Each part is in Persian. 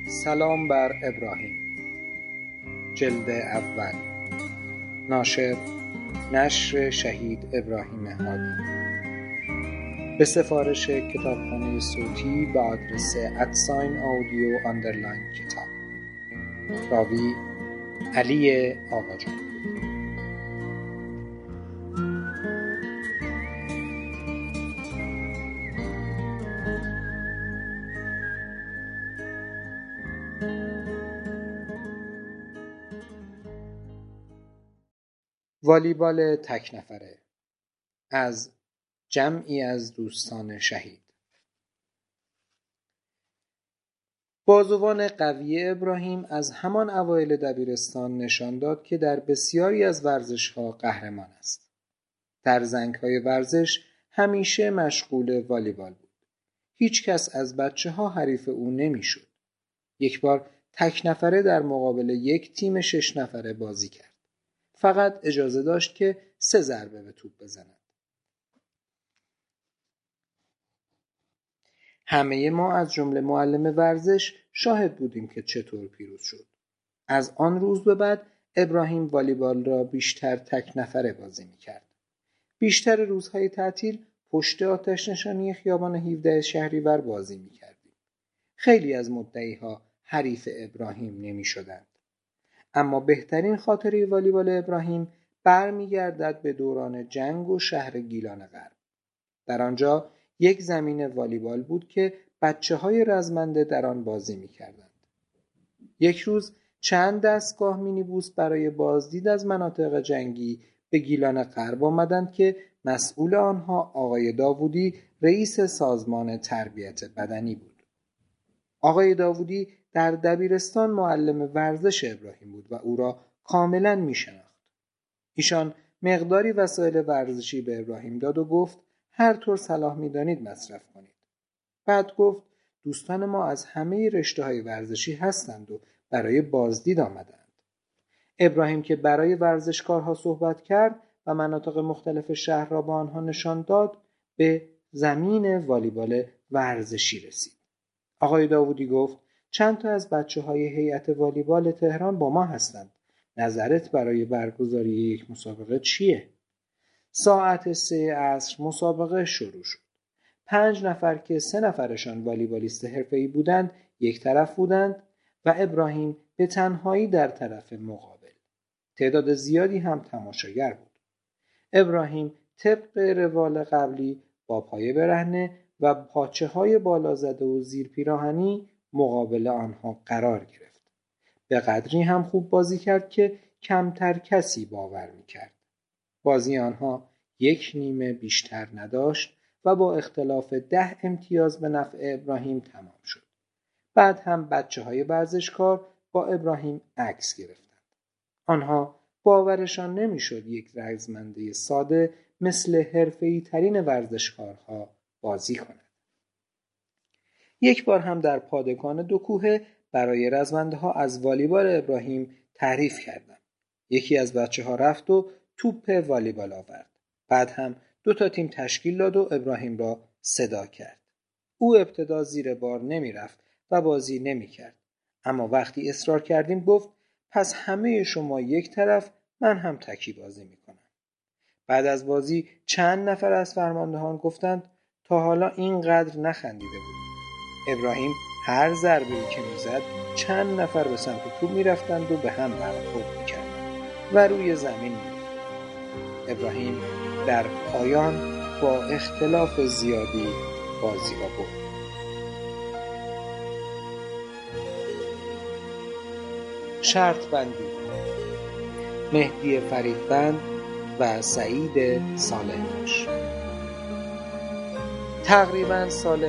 سلام بر ابراهیم. جلد اول. ناشر نشر شهید ابراهیم هادی، به سفارش کتابخانه صوتی به آدرس @audio_کتاب. راوی علی آقاجان. والیبال تک نفره از جمعی از دوستان شهید. بازوان قوی ابراهیم از همان اوایل دبیرستان نشان داد که در بسیاری از ورزش‌ها قهرمان است. در زنگ‌های ورزش همیشه مشغول والیبال بود. هیچ کس از بچه‌ها حریف او نمی‌شد. یک بار تک نفره در مقابل یک تیم 6 نفره بازی کرد. فقط اجازه داشت که 3 ضربه به توپ بزند. همه ما از جمله معلم ورزش شاهد بودیم که چطور پیروز شد. از آن روز به بعد ابراهیم والیبال را بیشتر تک نفره بازی می‌کرد. بیشتر روزهای تعطیل پشت آتش نشانی خیابان 17 شهریور بازی می‌کردیم. خیلی از مدعی‌ها حریف ابراهیم نمی‌شدند. اما بهترین خاطره والیبال ابراهیم برمیگردد به دوران جنگ و شهر گیلان غرب. در آنجا یک زمین والیبال بود که بچه‌های رزمنده در آن بازی می‌کردند. یک روز چند دستگاه مینیبوس برای بازدید از مناطق جنگی به گیلان غرب آمدند که مسئول آنها آقای داوودی رئیس سازمان تربیت بدنی بود. آقای داوودی در دبیرستان معلم ورزش ابراهیم بود و او را کاملا می‌شناخت. ایشان مقداری وسایل ورزشی به ابراهیم داد و گفت هر طور صلاح می‌دانید مصرف کنید. بعد گفت دوستان ما از همه رشته‌های ورزشی هستند و برای بازدید آمدند. ابراهیم که برای ورزشکارها صحبت کرد و مناطق مختلف شهر را به آنها نشان داد، به زمین والیبال ورزشی رسید. آقای داوودی گفت چند تا از بچه‌های هیئت والیبال تهران با ما هستند. نظرت برای برگزاری یک مسابقه چیه؟ ساعت 3 عصر مسابقه شروع شد. 5 نفر که 3 نفرشان والیبالیست حرفه‌ای بودند یک طرف بودند و ابراهیم به تنهایی در طرف مقابل. تعداد زیادی هم تماشاگر بود. ابراهیم طبق روال قبلی با پایه برهنه و پاچه‌های بالا زده و زیر پیراهنی مقابل آنها قرار گرفت. به قدری هم خوب بازی کرد که کمتر کسی باور می‌کرد. بازی آنها 1 نیمه بیشتر نداشت و با اختلاف 10 امتیاز به نفع ابراهیم تمام شد. بعد هم بچه‌های ورزشکار با ابراهیم عکس گرفتند. آنها باورشان نمی‌شد یک رزمنده ساده مثل حرفه‌ای ترین ورزشکارها بازی کند. یک بار هم در پادگان 2 کوهه برای رزمنده‌ها از والیبال ابراهیم تعریف کردم. یکی از بچه‌ها رفت و توپ والیبال آورد. بعد هم 2 تا تیم تشکیل داد و ابراهیم را صدا کرد. او ابتدا زیر بار نمی رفت و بازی نمی کرد. اما وقتی اصرار کردیم گفت پس همه شما یک طرف، من هم تکی بازی می کنم. بعد از بازی چند نفر از فرماندهان گفتند تا حالا اینقدر نخندیده بود. ابراهیم هر ضربه‌ای که میزد چند نفر به سمت توپ میرفتند و به هم برخورد میکردند و روی زمین می‌افتادند. ابراهیم در پایان با اختلاف زیادی بازی را برد. شرط بندی. مهدی فریدبند و سعید صالح‌باش. تقریباً سال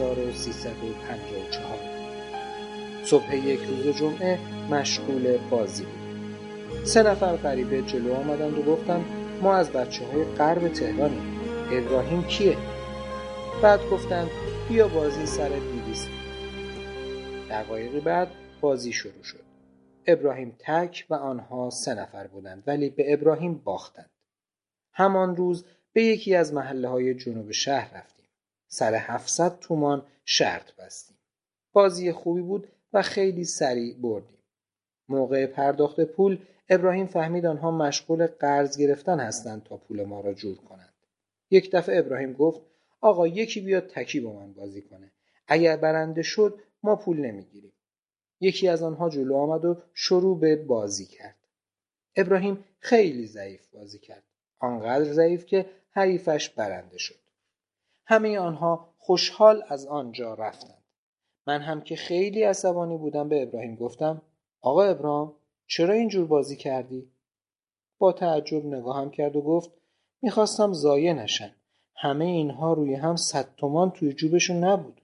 1354 صبح یک روز جمعه مشغول بازی بود. 3 نفر غریبه جلو آمدند و گفتند ما از بچه‌های غرب تهرانیم. ابراهیم کیه؟ بعد گفتند بیا بازی سر 200. دقایقی بعد بازی شروع شد. ابراهیم تک و آنها 3 نفر بودند ولی به ابراهیم باختند. همان روز به یکی از محله‌های جنوب شهر رفتیم. سر 700 تومان شرط بستیم. بازی خوبی بود و خیلی سریع بردیم. موقع پرداخت پول ابراهیم فهمید آنها مشغول قرض گرفتن هستند تا پول ما را جور کنند. یک دفعه ابراهیم گفت آقا یکی بیاد تکی با من بازی کنه. اگر برنده شد ما پول نمیگیریم. یکی از آنها جلو آمد و شروع به بازی کرد. ابراهیم خیلی ضعیف بازی کرد. آنقدر ضعیف که حریفش برنده شد. همه آنها خوشحال از آنجا رفتند. من هم که خیلی عصبانی بودم به ابراهیم گفتم آقا ابراهیم چرا اینجور بازی کردی؟ با تعجب نگاهم کرد و گفت میخواستم ضایع نشن. همه اینها روی هم 100 تومان توی جوبشون نبود.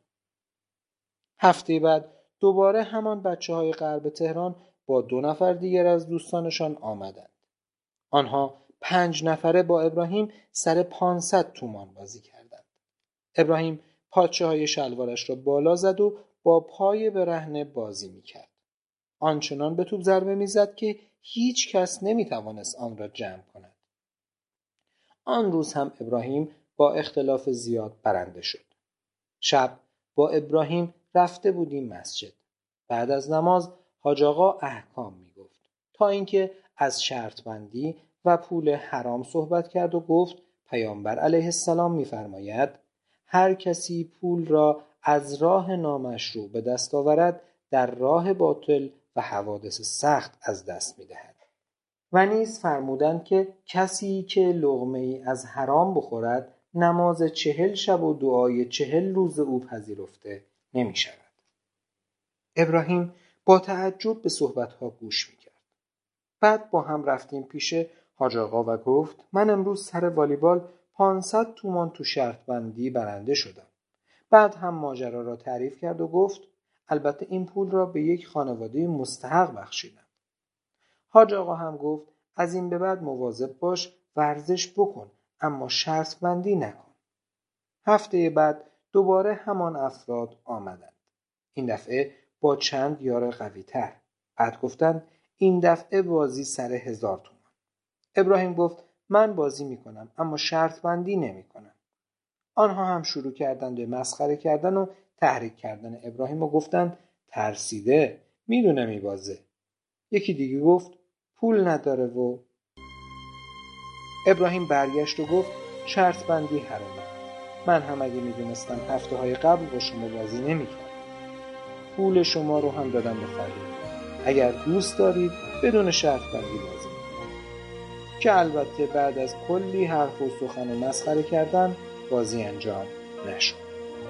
هفته بعد دوباره همان بچه‌های غرب تهران با 2 نفر دیگر از دوستانشان آمدند. آنها 5 نفره با ابراهیم سر 500 تومان بازی کردند. ابراهیم پاچه‌های شلوارش را بالا زد و با پای برهنه بازی میکرد. آنچنان به توپ ضربه میزد که هیچ کس نمیتوانست آن را جمع کند. آن روز هم ابراهیم با اختلاف زیاد برنده شد. شب با ابراهیم رفته بودیم مسجد. بعد از نماز حاج آقا احکام میگفت تا اینکه از شرط بندی و پول حرام صحبت کرد و گفت پیامبر علیه السلام میفرماید هر کسی پول را از راه نامشروع به دست آورد در راه باطل و حوادث سخت از دست میدهد. و نیز فرمودند که کسی که لقمه ای از حرام بخورد نماز 40 شب و دعای 40 روز او پذیرفته نمی شود. ابراهیم با تعجب به صحبتها گوش می کرد. بعد با هم رفتیم پیش حاج آقا و گفت من امروز سر والیبال 500 تومان تو شرط بندی برنده شدم. بعد هم ماجرا را تعریف کرد و گفت البته این پول را به یک خانواده مستحق بخشیدم. حاج آقا هم گفت از این به بعد مواظب باش ورزش بکن اما شرط بندی نکن. هفته بعد دوباره همان افراد آمدند. این دفعه با چند یار قوی تر. بعد گفتند این دفعه بازی سر 1000 تومان. ابراهیم گفت من بازی میکنم اما شرط بندی نمی کنم. آنها هم شروع کردند به مسخره کردن و تحریک کردن ابراهیم و گفتند ترسیده میدونه میبازه. یکی دیگه گفت پول نداره و ابراهیم برگشت و گفت شرط بندی حرامه. من هم اگه میدونستم هفته های قبل با شما بازی نمیکردم. پول شما رو هم دادم به فقیر. اگر دوست دارید بدون شرط بندی بازی میکنم. که البته بعد از کلی حرف و سخن و مسخره کردن بازی انجام نشد.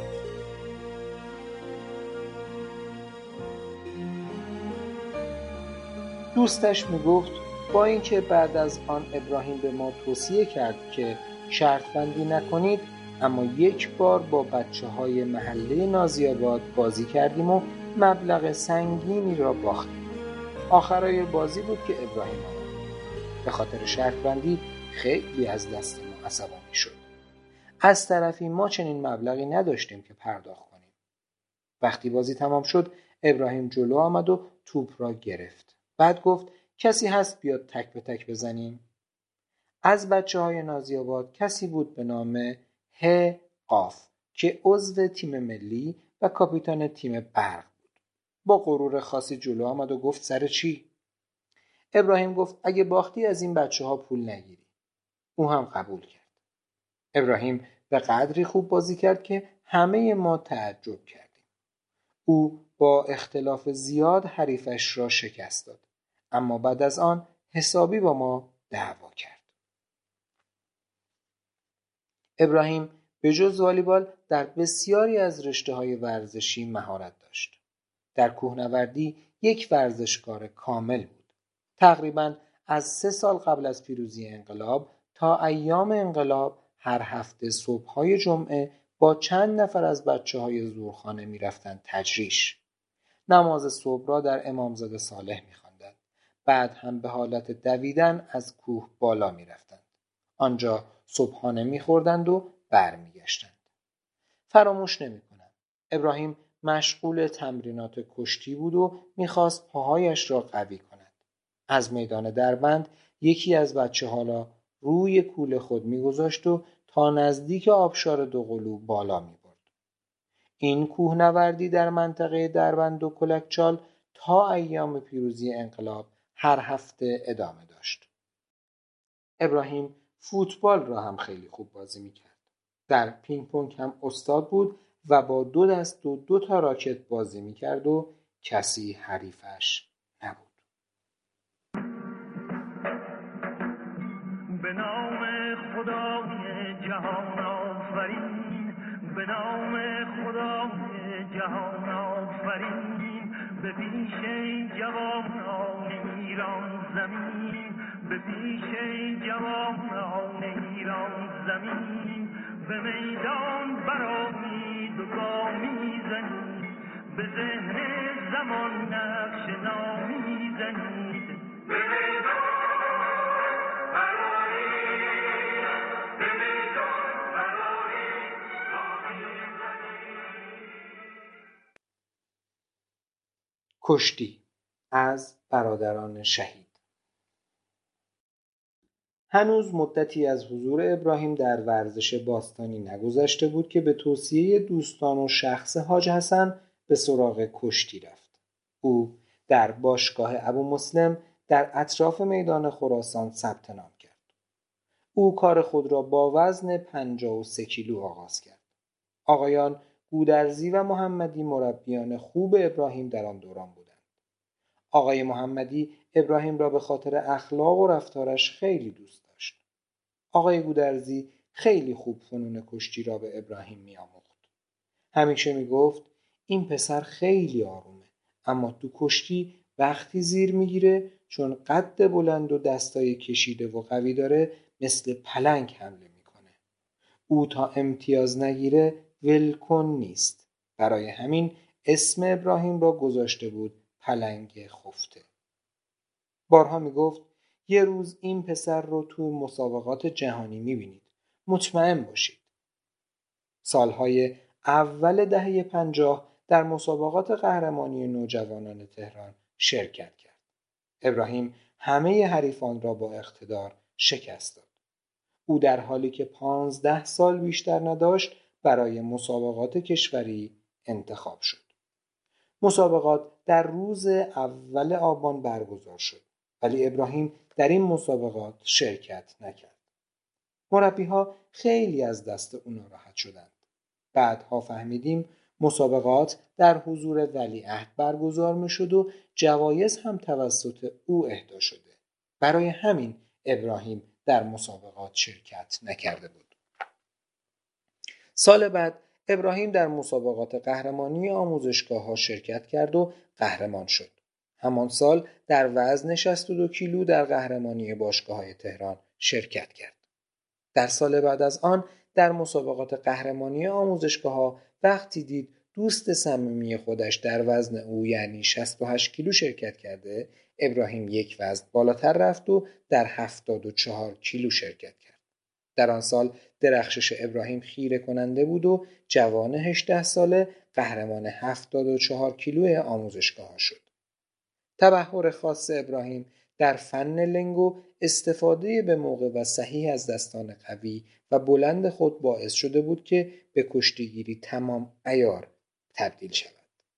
دوستش میگفت با اینکه بعد از آن ابراهیم به ما توصیه کرد که شرط بندی نکنید اما یک بار با بچه‌های محله نازی‌آباد بازی کردیم و مبلغ سنگینی را باختیم. آخرای بازی بود که ابراهیم آمد. به خاطر شرط بندی خیلی از دست ما عصبانی شد. از طرفی ما چنین مبلغی نداشتیم که پرداخت کنیم. وقتی بازی تمام شد ابراهیم جلو آمد و توپ را گرفت. بعد گفت کسی هست بیاد تک به تک بزنیم؟ از بچه‌های نازی‌آباد کسی بود به نام ه قاف که عضو تیم ملی و کاپیتان تیم برق بود. با غرور خاصی جلو آمد و گفت سر چی؟ ابراهیم گفت اگه باختی از این بچه‌ها پول نگیری. او هم قبول کرد. ابراهیم به قدری خوب بازی کرد که همه ما تعجب کردیم. او با اختلاف زیاد حریفش را شکست داد. اما بعد از آن حسابی با ما دعوا کرد. ابراهیم به جز والیبال در بسیاری از رشته‌های ورزشی مهارت داشت. در کوهنوردی یک ورزشکار کامل بود. تقریباً از 3 سال قبل از پیروزی انقلاب تا ایام انقلاب هر هفته صبح‌های جمعه با چند نفر از بچه‌های زورخانه می‌رفتند تجریش. نماز صبح را در امامزاده صالح می‌خواندند. بعد هم به حالت دویدن از کوه بالا می‌رفتند. آنجا صبحانه می‌خوردند و برمیگشتند. فراموش نمی‌کنم. ابراهیم مشغول تمرینات کشتی بود و می‌خواست پاهایش را قوی کند. از میدان دربند یکی از بچه‌ها را روی کوله خود می‌گذاشت و تا نزدیک آبشار دوقلو بالا می‌برد. این کوهنوردی در منطقه دربند و کلکچال تا ایام پیروزی انقلاب هر هفته ادامه داشت. ابراهیم فوتبال را هم خیلی خوب بازی میکرد. در پینگ پونگ هم استاد بود و با 2 دست و 2 تا راکت بازی میکرد و کسی حریفش نبود. به نام خدای جهان آفرین، به نام خدای جهان آفرین، به پیش جوانان ایران زمین، به پیش جوانان ایران زمین، به میدان برآیید و گامی زنید، به ذهن زمان نقش نامی زنید، به میدان کشتی از برادران شهید. هنوز مدتی از حضور ابراهیم در ورزش باستانی نگذشته بود که به توصیه دوستان و شخص حاج حسن به سراغ کشتی رفت. او در باشگاه ابو مسلم در اطراف میدان خراسان ثبت نام کرد. او کار خود را با وزن 53 کیلو آغاز کرد. آقایان گودرزی و محمدی مربیان خوب ابراهیم در آن دوران بودند. آقای محمدی ابراهیم را به خاطر اخلاق و رفتارش خیلی دوست داشت. آقای گودرزی خیلی خوب فنون کشتی را به ابراهیم می‌آموخت. همیشه میگفت این پسر خیلی آرومه، اما تو کشتی وقتی زیر میگیره چون قد بلند و دستای کشیده و قوی داره مثل پلنگ حمله میکنه. او تا امتیاز نگیره ولکن نیست. برای همین اسم ابراهیم را گذاشته بود پلنگ خفته. بارها میگفت یه روز این پسر رو تو مسابقات جهانی میبینید. مطمئن باشید. سالهای اول دهه 50 در مسابقات قهرمانی نوجوانان تهران شرکت کرد. ابراهیم همه حریفان را با اقتدار شکست داد. او در حالی که 15 سال بیشتر نداشت برای مسابقات کشوری انتخاب شد. مسابقات در روز اول آبان برگزار شد ولی ابراهیم در این مسابقات شرکت نکرد. مربی‌ها خیلی از دست او ناراحت شدند. بعدها فهمیدیم مسابقات در حضور ولیعهد برگزار می‌شد و جوایز هم توسط او اهدا شده. برای همین ابراهیم در مسابقات شرکت نکرده بود. سال بعد ابراهیم در مسابقات قهرمانی آموزشگاه‌ها شرکت کرد و قهرمان شد. همان سال در وزن 62 کیلو در قهرمانی باشگاه‌های تهران شرکت کرد. در سال بعد از آن در مسابقات قهرمانی آموزشگاه‌ها وقتی دید دوست صمیمی خودش در وزن او یعنی 68 کیلو شرکت کرده، ابراهیم یک وزن بالاتر رفت و در 74 کیلو شرکت کرد. در آن سال درخشش ابراهیم خیره کننده بود و جوان 18 ساله قهرمان 74 کیلوی آموزشگاه‌ها شد. تبحر خاص ابراهیم در فن لنگو استفاده به موقع و صحیح از دستان قوی و بلند خود باعث شده بود که به کشتیگیری تمام عیار تبدیل شود.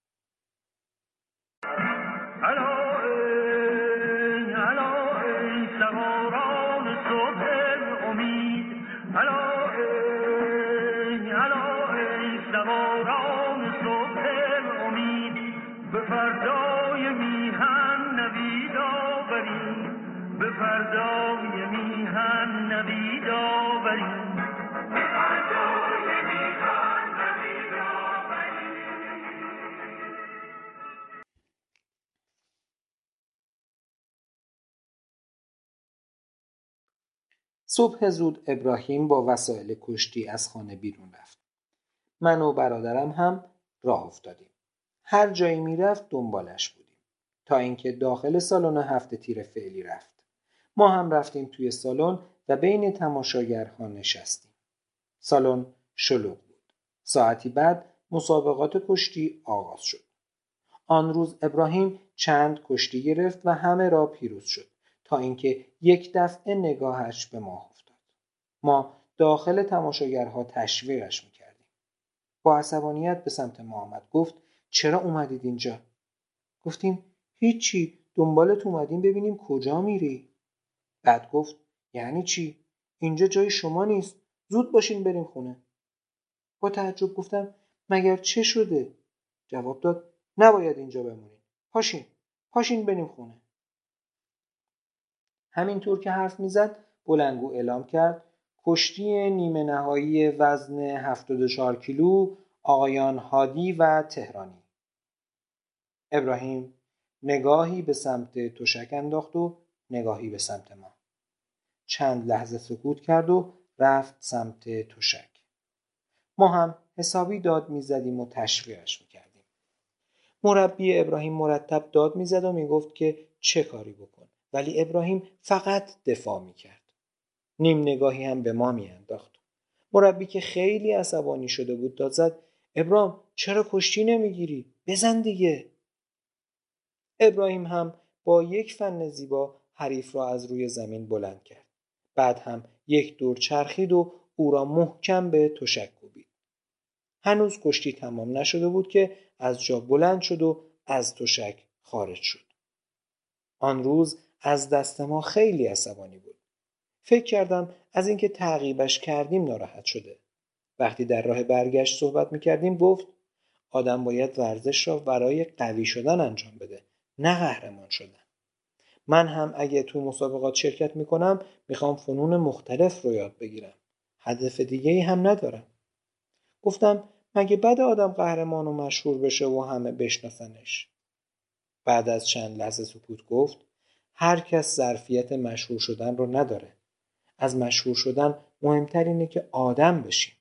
صبح زود ابراهیم با وسایل کشتی از خانه بیرون رفت. من و برادرم هم راه افتادیم. هر جایی میرفت دنبالش بودیم تا اینکه داخل سالن 7 تیر فعلی رفت. ما هم رفتیم توی سالن و بین تماشاگرها نشستیم. سالن شلوغ بود. ساعتی بعد مسابقات کشتی آغاز شد. آن روز ابراهیم چند کشتی گرفت و همه را پیروز شد تا اینکه یک دفعه نگاهش به ما افتاد. ما داخل تماشاگرها تشویقش میکردیم. با عصبانیت به سمت ما آمد. گفت چرا اومدید اینجا؟ گفتیم هیچی، دنبالت اومدیم ببینیم کجا میری. بعد گفت یعنی چی؟ اینجا جای شما نیست، زود باشین بریم خونه. با تعجب گفتم مگر چه شده؟ جواب داد نباید اینجا بمونید، پاشین بریم خونه. همینطور که حرف میزد بلندگو اعلام کرد کشتی نیمه نهایی وزن 74 کیلو آقایان هادی و تهرانی. ابراهیم نگاهی به سمت تشک انداخت و نگاهی به سمت ما. چند لحظه سکوت کرد و رفت سمت تشک. ما هم حسابی داد میزدیم و تشویقش میکردیم. مربی ابراهیم مرتب داد میزد و میگفت که چه کاری بکن، ولی ابراهیم فقط دفاع میکرد. نیم نگاهی هم به ما میانداخت. مربی که خیلی عصبانی شده بود داد زد ابراهیم چرا کشتی نمیگیری؟ بزن دیگه. ابراهیم هم با یک فن زیبا حریف را از روی زمین بلند کرد. بعد هم یک دور چرخید و او را محکم به تشک کوبید. هنوز کشتی تمام نشده بود که از جا بلند شد و از تشک خارج شد. آن روز از دست ما خیلی عصبانی بود. فکر کردم از اینکه تعقیبش کردیم ناراحت شده. وقتی در راه برگشت صحبت میکردیم گفت آدم باید ورزش را برای قوی شدن انجام بده، نه قهرمان شدن. من هم اگه تو مسابقات شرکت میکنم میخوام فنون مختلف رو یاد بگیرم. هدف دیگه‌ای هم ندارم. گفتم مگه بد آدم قهرمان و مشهور بشه و همه بشناسنش؟ بعد از چند لحظه سکوت گفت هر کس ظرفیت مشهور شدن رو نداره. از مشهور شدن مهمتر اینه که آدم بشیم.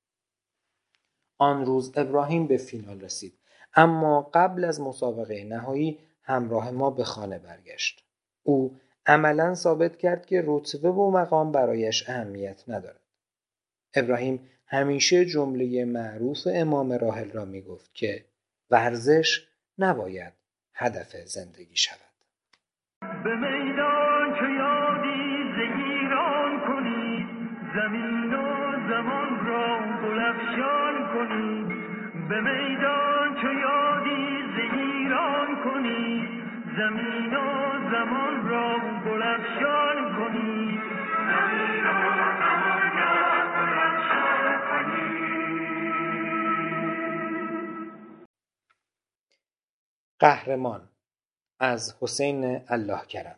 آن روز ابراهیم به فینال رسید، اما قبل از مسابقه نهایی همراه ما به خانه برگشت. او عملاً ثابت کرد که رتبه و مقام برایش اهمیت ندارد. ابراهیم همیشه جمله معروف امام راحل را می گفت که ورزش نباید هدف زندگی شود. به میدان که یادی ز ایران کنید، زمین و زمان را گلفشان کنید. به میدان که یادی ز ایران کنید، زمین و زمان را گلفشان کنید. زمین و زمان را گلفشان کنید. قهرمان از حسین الله کرم.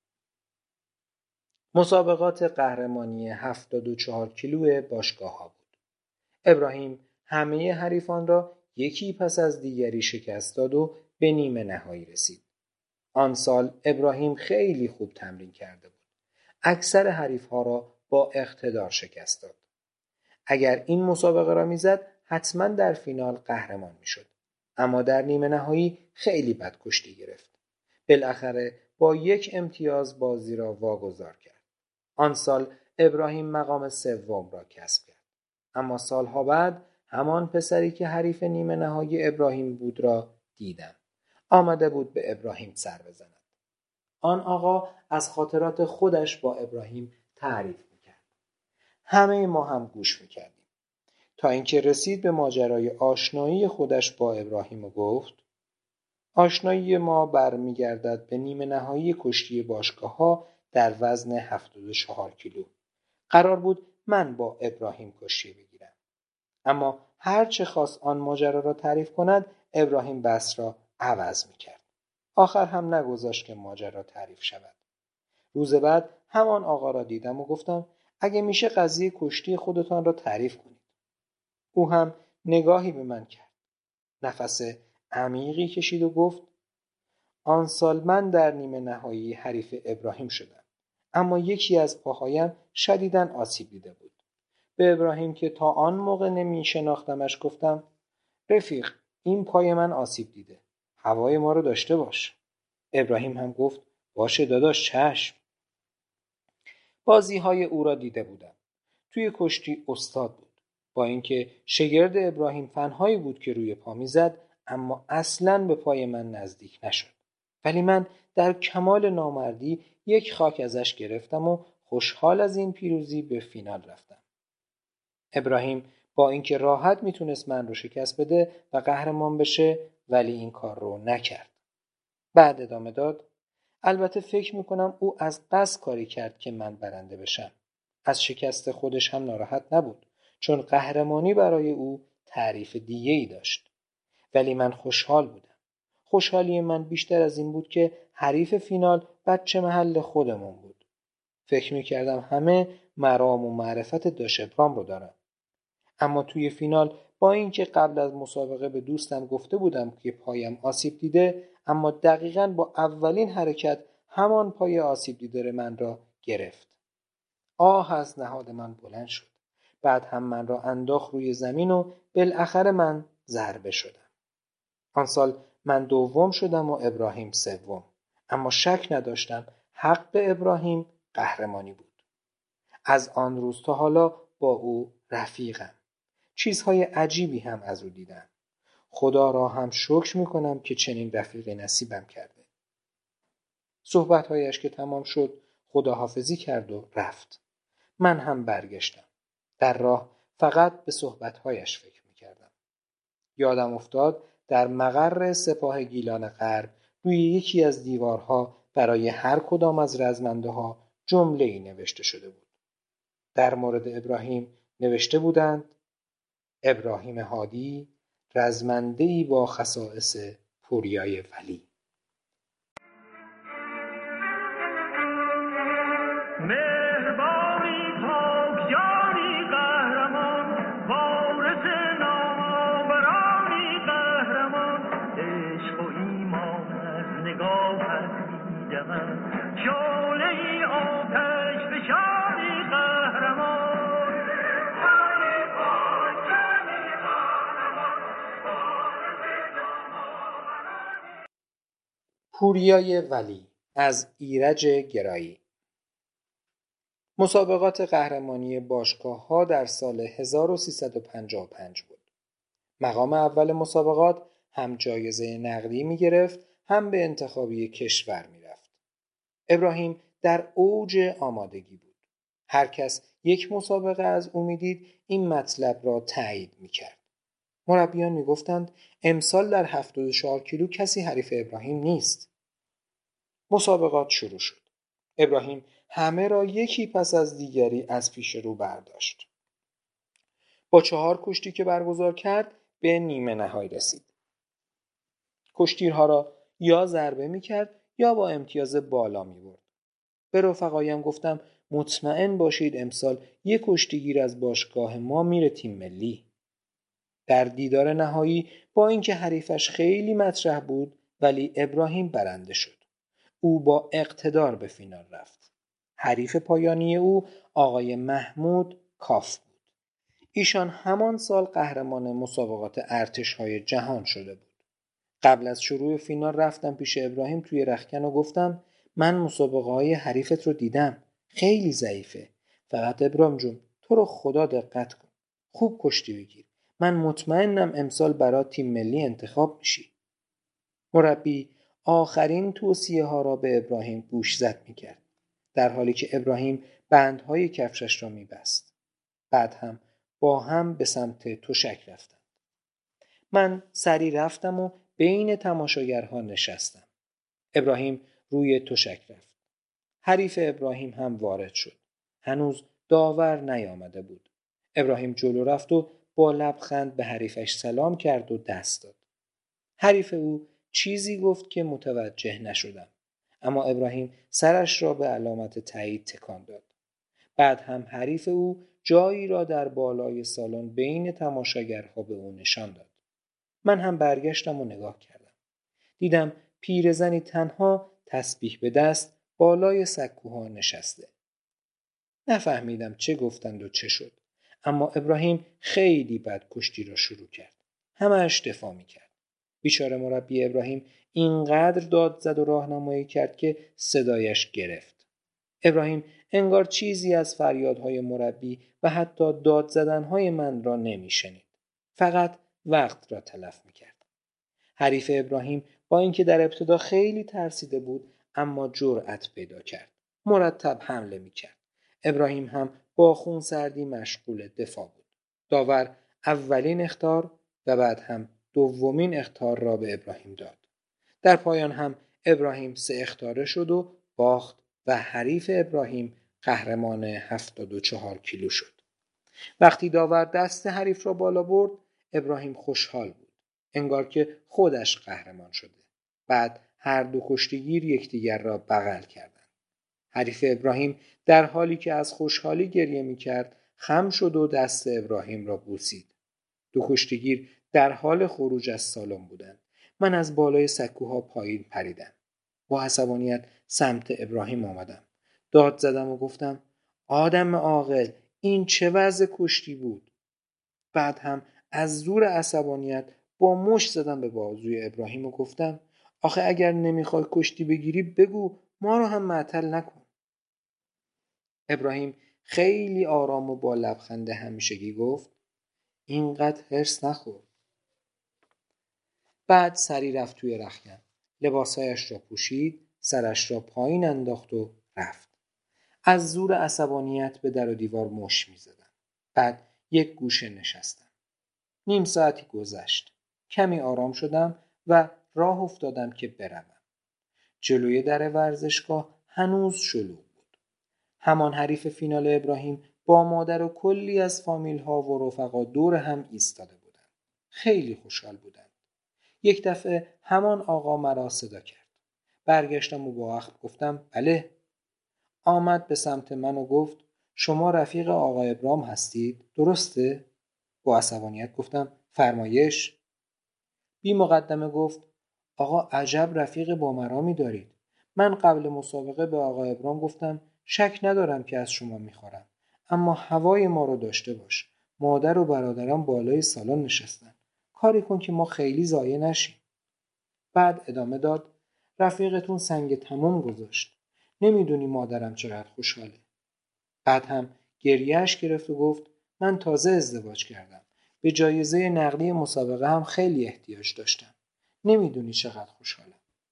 مسابقات قهرمانی 74 کیلو باشگاه‌ها بود. ابراهیم همه حریفان را یکی پس از دیگری شکست داد و به نیمه نهایی رسید. آن سال ابراهیم خیلی خوب تمرین کرده بود. اکثر حریفها را با اقتدار شکست داد. اگر این مسابقه را میزد حتما در فینال قهرمان میشد. اما در نیمه نهایی خیلی بد کشتی گرفت. بالاخره با 1 امتیاز بازی را واگذار کرد. آن سال ابراهیم مقام 3 را کسب کرد. اما سالها بعد همان پسری که حریف نیمه نهایی ابراهیم بود را دیدم. آمده بود به ابراهیم سر بزند. آن آقا از خاطرات خودش با ابراهیم تعریف میکرد. همه ما هم گوش میکردیم. تا اینکه رسید به ماجرای آشنایی خودش با ابراهیم و گفت آشنایی ما برمیگردد به نیمه نهایی کشتی باشگاه‌ها در وزن 74 کیلو. قرار بود من با ابراهیم کشتی بگیرم. اما هر چه خواست آن ماجرا را تعریف کند ابراهیم بس را عوض میکرد. آخر هم نگذاشت که ماجرا تعریف شود. روز بعد همان آقا را دیدم و گفتم اگه میشه قضیه کشتی خودتان را تعریف کنید. او هم نگاهی به من کرد. نفس عمیقی کشید و گفت آن سال من در نیمه نهایی حریف ابراهیم شدم. اما یکی از پاهایم شدیداً آسیب دیده بود. به ابراهیم که تا آن موقع نمی شناختمش گفتم رفیق این پای من آسیب دیده. هوای ما رو داشته باش. ابراهیم هم گفت باشه داداش چشم. بازی‌های او را دیده بودم. توی کشتی استاد بود. با اینکه شگرد ابراهیم فنهایی بود که روی پا میزد اما اصلاً به پای من نزدیک نشد. ولی من در کمال نامردی 1 خاک ازش گرفتم و خوشحال از این پیروزی به فینال رفتم. ابراهیم با اینکه راحت میتونست من رو شکست بده و قهرمان بشه، ولی این کار رو نکرد. بعد ادامه داد: البته فکر میکنم او از قصد کاری کرد که من برنده بشم. از شکست خودش هم ناراحت نبود، چون قهرمانی برای او تعریف دیگه‌ای داشت. ولی من خوشحال بودم. خوشحالی من بیشتر از این بود که حریف فینال بچه محل خودمون بود. فکر میکردم همه مرام و معرفت داش ابرام رو دارن. اما توی فینال با اینکه قبل از مسابقه به دوستم گفته بودم که پایم آسیب دیده، اما دقیقاً با اولین حرکت همان پای آسیب دیده من را گرفت. آه از نهاد من بلند شد. بعد هم من را انداخت روی زمین و بالاخره من ضربه شدم. آن سال من دوم شدم و ابراهیم سوم، اما شک نداشتم حق ابراهیم قهرمانی بود. از آن روز تا حالا با او رفیقم. چیزهای عجیبی هم از او دیدم. خدا را هم شکر میکنم که چنین رفیقی نصیبم کرده. صحبتهایش که تمام شد خداحافظی کرد و رفت. من هم برگشتم. در راه فقط به صحبتهایش فکر میکردم. یادم افتاد در مقر سپاه گیلان غرب روی یکی از دیوارها برای هر کدام از رزمنده ها جمله‌ای نوشته شده بود. در مورد ابراهیم نوشته بودند: ابراهیم هادی، رزمنده‌ای با خصائص پوریای ولی. مهربانی پاکیانی قهرمان، وارث نامآورانی قهرمان، عشق و ایمان از نگاهت می‌دمد، شعله‌ای آتش فشانی قهرمان. پوریای ولی از ایرج گرایی. مسابقات قهرمانی باشگاه‌ها در سال 1355 بود. مقام اول مسابقات هم جایزه نقدی می‌گرفت، هم به انتخابی کشور می‌رفت. ابراهیم در اوج آمادگی بود. هر کس یک مسابقه از او می‌دید این مطلب را تایید می‌کرد. مربیان می‌گفتند امسال در 74 کیلو کسی حریف ابراهیم نیست. مسابقات شروع شد. ابراهیم همه را یکی پس از دیگری از پیش رو برداشت. با 4 کشتی که برگزار کرد به نیمه نهایی رسید. کشتیرها را یا ضربه می‌کرد یا با امتیاز بالا می‌برد. به رفقایم گفتم مطمئن باشید امسال یک کشتیگیر از باشگاه ما میره تیم ملی. در دیدار نهایی با اینکه حریفش خیلی مطرح بود، ولی ابراهیم برنده شد. او با اقتدار به فینال رفت. حریف پایانی او آقای محمود کاف بود. ایشان همان سال قهرمان مسابقات ارتش‌های جهان شده بود. قبل از شروع فینال رفتم پیش ابراهیم توی رختکن و گفتم من مسابقه‌های حریفت رو دیدم، خیلی ضعیفه. فقط ابراهیم جون تو رو خدا دقت کن، خوب کشتی بگیر، من مطمئنم امسال برای تیم ملی انتخاب میشی. مربی آخرین توصیه ها را به ابراهیم گوشزد میکرد، در حالی که ابراهیم بندهای کفشش را میبست. بعد هم با هم به سمت تشک رفتند. من سریع رفتم و بین تماشاگرها نشستم. ابراهیم روی تشک رفت. حریف ابراهیم هم وارد شد. هنوز داور نیامده بود. ابراهیم جلو رفت و با لبخند به حریفش سلام کرد و دست داد. حریف او چیزی گفت که متوجه نشدم، اما ابراهیم سرش را به علامت تایید تکان داد. بعد هم حریف او جایی را در بالای سالن بین تماشاگرها به او نشان داد. من هم برگشتم و نگاه کردم. دیدم پیرزنی تنها تسبیح به دست بالای سکوها نشسته. نفهمیدم چه گفتند و چه شد، اما ابراهیم خیلی بد کشتی را شروع کرد. همه‌اش دفاع می‌کرد. بیچاره مربی ابراهیم اینقدر داد زد و راهنمایی کرد که صدایش گرفت. ابراهیم انگار چیزی از فریادهای مربی و حتی داد زدنهای من را نمی‌شنید. فقط وقت را تلف می‌کرد. حریف ابراهیم با اینکه در ابتدا خیلی ترسیده بود، اما جرأت پیدا کرد. مرتب حمله می‌کرد. ابراهیم هم با خونسردی مشغول دفاع بود. داور اولین اخطار و بعد هم دومین اخطار را به ابراهیم داد. در پایان هم ابراهیم 3 اخطاره شد و باخت و حریف ابراهیم قهرمان 74 کیلو شد. وقتی داور دست حریف را بالا برد، ابراهیم خوشحال بود، انگار که خودش قهرمان شده. بعد هر دو کشتیگیر یکدیگر را بغل کردند. حریف ابراهیم در حالی که از خوشحالی گریه می‌کرد، خم شد و دست ابراهیم را بوسید. دو کشتیگیر در حال خروج از سالن بودند. من از بالای سکوها پایین پریدم. با عصبانیت سمت ابراهیم آمدم. داد زدم و گفتم آدم عاقل، این چه وضع کشتی بود؟ بعد هم از زور عصبانیت با مشت زدم به بازوی ابراهیم و گفتم آخه اگر نمیخوای کشتی بگیری بگو، ما رو هم معطل نکن. ابراهیم خیلی آرام و با لبخند همیشگی گفت اینقدر حرص نخور. بعد سری رفت توی رختکن، لباسایش را پوشید، سرش را پایین انداخت و رفت. از زور عصبانیت به در و دیوار مشت می‌زدم. بعد یک گوشه نشستم. نیم ساعتی گذشت. کمی آرام شدم و راه افتادم که بروم. جلوی در ورزشگاه هنوز شلوغ بود. همان حریف فینال ابراهیم با مادر و کلی از فامیل ها و رفقا دور هم ایستاده بودند. خیلی خوشحال بودند. یک دفعه همان آقا مرا صدا کرد. برگشتم و با اخم گفتم بله. آمد به سمت من و گفت شما رفیق آقا ابراهیم هستید؟ درسته؟ با عصبانیت گفتم فرمایش. بی مقدمه گفت آقا عجب رفیق بامرامی دارید. من قبل مسابقه به آقا ابراهیم گفتم شک ندارم که از شما میخورم، اما هوای ما رو داشته باش. مادر و برادرم بالای سالن نشستن. کاری کن که ما خیلی ضایع نشیم. بعد ادامه داد رفیقتون سنگ تمام گذاشت. نمیدونی مادرم چقدر خوشحاله. بعد هم گریهش گرفت و گفت من تازه ازدواج کردم. به جایزه نقدی مسابقه هم خیلی احتیاج داشتم. نمیدونی چقدر خوشحالم.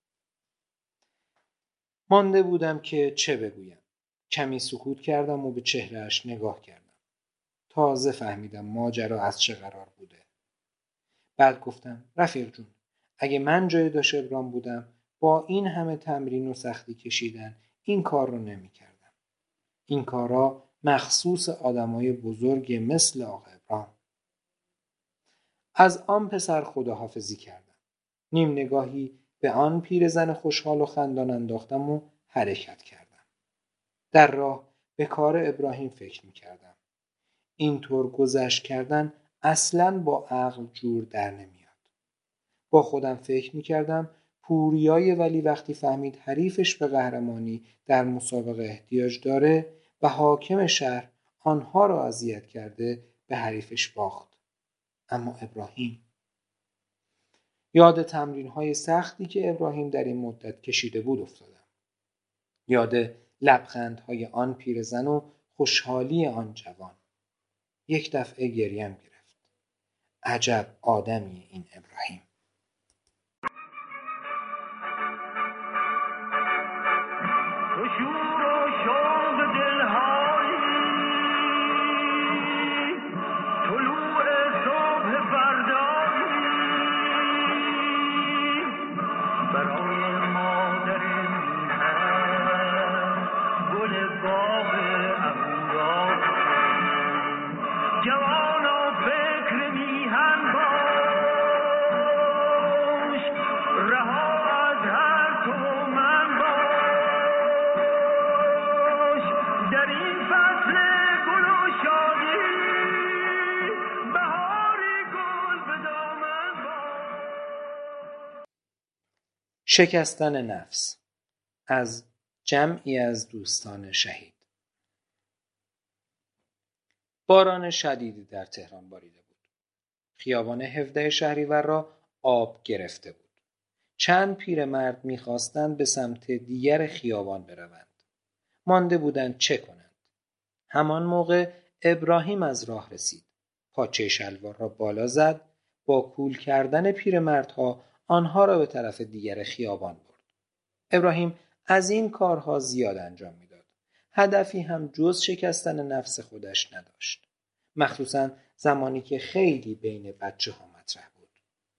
مانده بودم که چه بگویم. کمی سکوت کردم و به چهرهش نگاه کردم. تازه فهمیدم ماجرا از چه قرار بوده. بعد گفتم رفیق جون، اگه من جای داش ابراهیم بودم با این همه تمرین و سختی کشیدن این کار رو نمی کردم. این کارا مخصوص آدمای بزرگ مثل آقا ابراهیم. از آن پسر خداحافظی کردم. نیم نگاهی به آن پیرزن خوشحال و خندان انداختم و حرکت کردم. در راه به کار ابراهیم فکر می کردم. اینطور گذشت کردن اصلاً با عقل جور در نمیاد. با خودم فکر می کردم پوریای ولی وقتی فهمید حریفش به قهرمانی در مسابقه احتیاج داره و حاکم شهر آنها را اذیت کرده به حریفش باخت. اما ابراهیم، یاد تمرین‌های سختی که ابراهیم در این مدت کشیده بود افتادم. یاد لبخندهای آن پیرزن و خوشحالی آن جوان. یک دفعه گریم گرفت. عجب آدمی این ابراهیم. شور و شوق دلهایی طلوع صبح فردایی برای مادر میهن گل باغ امورا جوانا فکر میهن باش رها از هر تو من باش در این فصل گل و شادی بهاری گل به دامن باش. شکستن نفس از جمعی از دوستان شهید. باران شدیدی در تهران باریده بود. خیابان 17 شهریور را آب گرفته بود. چند پیرمرد می‌خواستند به سمت دیگر خیابان بروند. مانده بودند چه کنند. همان موقع ابراهیم از راه رسید. پاچه شلوار را بالا زد. با کول کردن پیرمردها آنها را به طرف دیگر خیابان برد. ابراهیم از این کارها زیاد انجام میداد. هدفی هم جز شکستن نفس خودش نداشت. مخصوصاً زمانی که خیلی بین بچه ها مطرح بود.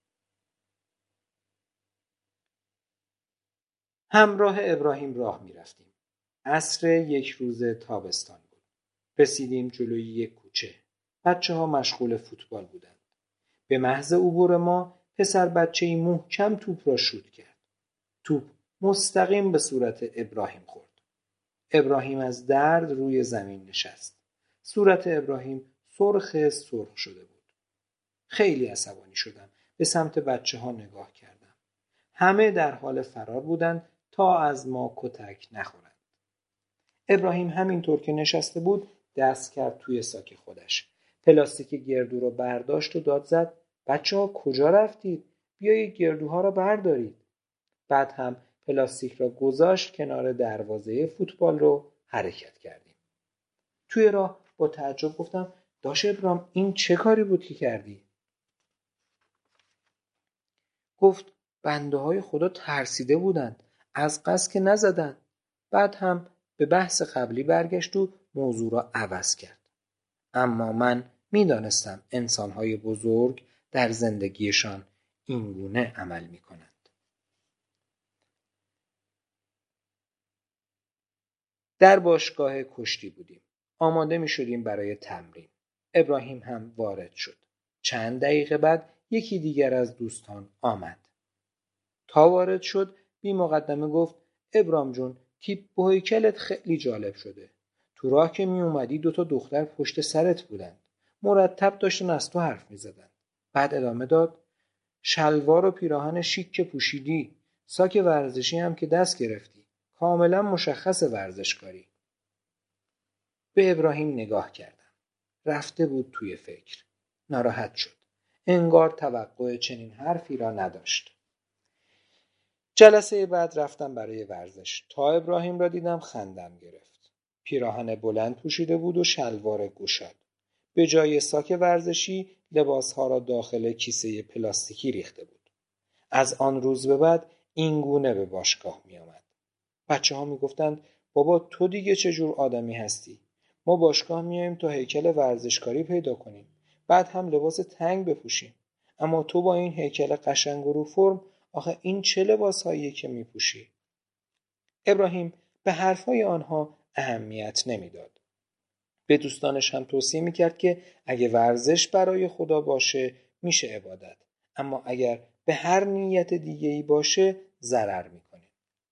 همراه ابراهیم راه می رفتیم. عصر یک روز تابستان بود. رسیدیم جلوی یک کوچه. بچه ها مشغول فوتبال بودند. به محض عبور ما پسر بچه‌ای محکم توپ را شوت کرد. توپ مستقیم به صورت ابراهیم خورد. ابراهیم از درد روی زمین نشست. صورت ابراهیم سرخ شده بود. خیلی عصبانی شدم. به سمت بچه ها نگاه کردم. همه در حال فرار بودند تا از ما کتک نخورند. ابراهیم همینطور که نشسته بود دست کرد توی ساک خودش. پلاستیک گردو رو برداشت و داد زد: بچه ها کجا رفتید؟ بیایید گردوها را بردارید. بعد هم پلاستیک را گذاشت کنار دروازه فوتبال رو حرکت کردیم. توی راه با تعجب گفتم: داش ابراهیم این چه کاری بود که کردی؟ گفت: بنده های خدا ترسیده بودند، از قصد که نزدند. بعد هم به بحث قبلی برگشت و موضوع را عوض کرد. اما من می‌دانستم انسان‌های بزرگ در زندگیشان اینگونه عمل می‌کنند. در باشگاه کشتی بودیم. آماده می‌شدیم برای تمرین. ابراهیم هم وارد شد. چند دقیقه بعد یکی دیگر از دوستان آمد. تا وارد شد بی مقدمه گفت: ابراهیم جون، تیپ و هیکلت خیلی جالب شده. تو راه که می اومدی 2 دختر پشت سرت بودند. مرتب داشتن از تو حرف می زدن. بعد ادامه داد: شلوار و پیراهن شیک که پوشیدی، ساک ورزشی هم که دست گرفتی، کاملا مشخص ورزشکاری. به ابراهیم نگاه کردم. رفته بود توی فکر. ناراحت شد. انگار توقع چنین حرفی را نداشت. جلسه بعد رفتم برای ورزش. تا ابراهیم را دیدم خندم گرفت. پیراهن بلند پوشیده بود و شلوار گشاد. به جای ساک ورزشی لباسها را داخل کیسه پلاستیکی ریخته بود. از آن روز به بعد این گونه به باشگاه می آمد. بچه ها می گفتند: بابا تو دیگه چه جور آدمی هستی؟ ما باشگاه میایم تا هیکل ورزشکاری پیدا کنیم. بعد هم لباس تنگ بپوشیم. اما تو با این هیکل قشنگ و رو فرم، آخه این چه لباسهاییه که میپوشی؟ ابراهیم به حرفهای آنها اهمیت نمیداد. به دوستانش هم توصیه میکرد که اگه ورزش برای خدا باشه میشه عبادت، اما اگر به هر نیت دیگه‌ای باشه ضرر میکنه.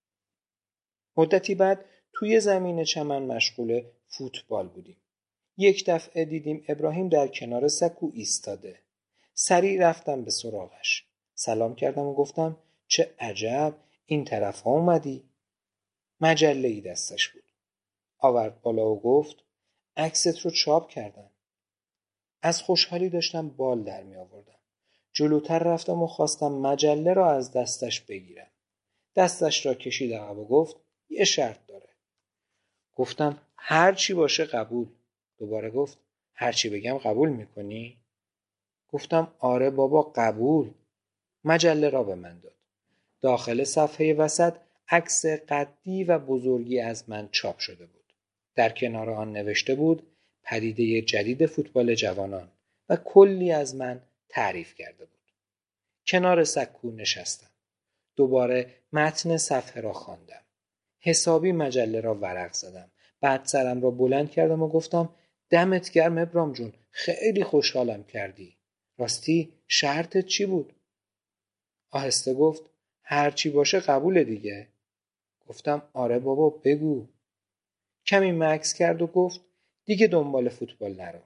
مدتی بعد توی زمین چمن مشغول فوتبال بودیم. یک دفعه دیدیم ابراهیم در کنار سکو ایستاده. سریع رفتم به سراغش. سلام کردم و گفتم: چه عجب، این طرف ها اومدی؟ مجله‌ای دستش بود. آورد بالا و گفت: عکست رو چاپ کردم. از خوشحالی داشتم بال در می آوردم. جلوتر رفتم و خواستم مجله را از دستش بگیرم. دستش را کشید عقب و گفت: یه شرط داره. گفتم: هر چی باشه قبول. دوباره گفت: هر چی بگم قبول میکنی؟ گفتم: آره بابا قبول. مجله را به من داد. داخل صفحه وسط عکس قدی و بزرگی از من چاپ شده بود. در کنار آن نوشته بود: پدیده جدید فوتبال جوانان، و کلی از من تعریف کرده بود. کنار سکو نشستم. دوباره متن صفحه را خواندم. حسابی مجله را ورق زدم. بعد سرم را بلند کردم و گفتم: دمت گرم ابراهیم جون، خیلی خوشحالم کردی. راستی شرطت چی بود؟ آهسته گفت: هر چی باشه قبول دیگه. گفتم: آره بابا بگو. کمی مکث کرد و گفت: دیگه دنبال فوتبال نرو.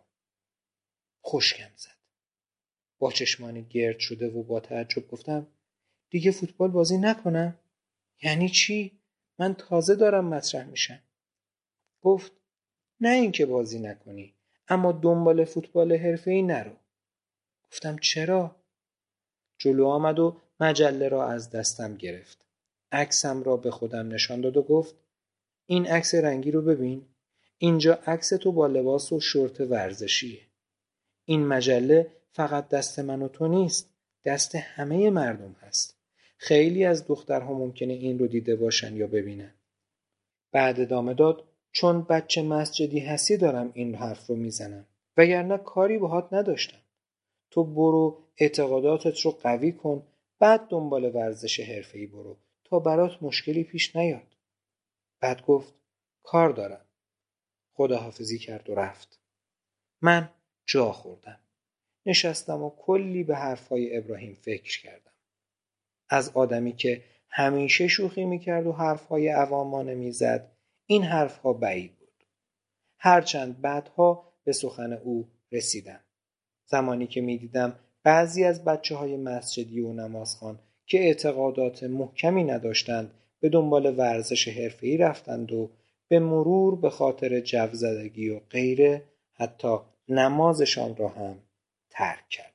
خشکم زد. با چشمانی گرد شده و با تعجب گفتم: دیگه فوتبال بازی نکنم؟ یعنی چی؟ من تازه دارم مطرح میشم. گفت: نه اینکه بازی نکنی، اما دنبال فوتبال حرفه‌ای نرو. گفتم: چرا؟ جلو آمد و مجله را از دستم گرفت. عکسم را به خودم نشان داد و گفت: این عکس رنگی رو ببین. اینجا عکس تو با لباس و شورت ورزشیه. این مجله فقط دست من و تو نیست، دست همه مردم هست. خیلی از دخترها ممکنه این رو دیده باشن یا ببینن. بعد ادامه داد: چون بچه مسجدی هستی دارم این حرف رو میزنم، وگرنه کاری باهات نداشتم. تو برو اعتقاداتت رو قوی کن، بعد دنبال ورزش حرفه‌ای برو تا برات مشکلی پیش نیاد. بعد گفت کار دارم. خداحافظی کرد و رفت. من جا خوردم. نشستم و کلی به حرفهای ابراهیم فکر کردم. از آدمی که همیشه شوخی میکرد و حرفهای عوامانه میزد، این حرفها بعید بود. هرچند بعدها به سخن او رسیدم. زمانی که میدیدم بعضی از بچه‌های مسجدی و نمازخوان که اعتقادات محکمی نداشتند به دنبال ورزش حرفه‌ای رفتند و به مرور به خاطر جو زدگی و غیره حتی نمازشان را هم ترک کردند.